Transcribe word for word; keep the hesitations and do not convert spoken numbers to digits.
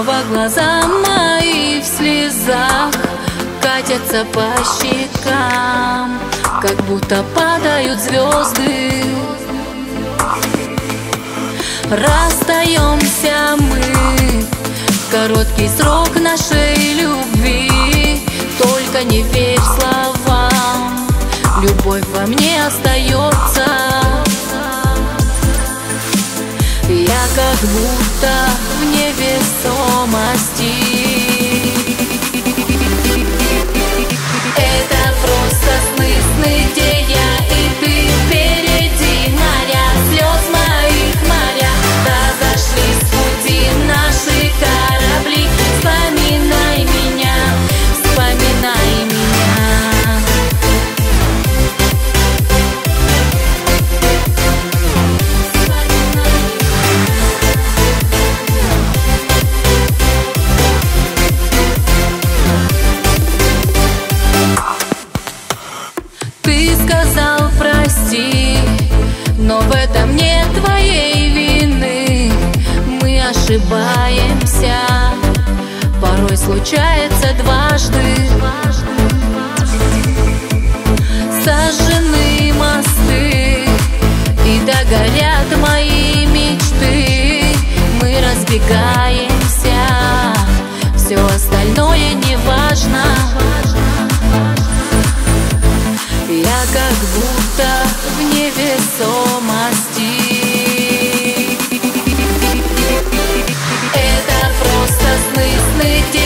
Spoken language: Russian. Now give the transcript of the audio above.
снова глаза мои в слезах катятся по щекам, как будто падают звезды. Расстаемся мы, короткий срок нашей любви. Только не верь словам, любовь во мне остается. Я как будто в невесомости. Это просто сны, сны, где я и ты. Впереди моря, слез моих моря. Разошлись с пути наши корабли. Вспоминай меня, вспоминай меня. Ты сказал прости, но в этом нет твоей вины. Мы ошибаемся, порой случается дважды. Сожжены мосты и догорят мои мечты. Мы разбегаемся, все остальное не важно. Я как будто в невесомости. Это просто сны, сны, где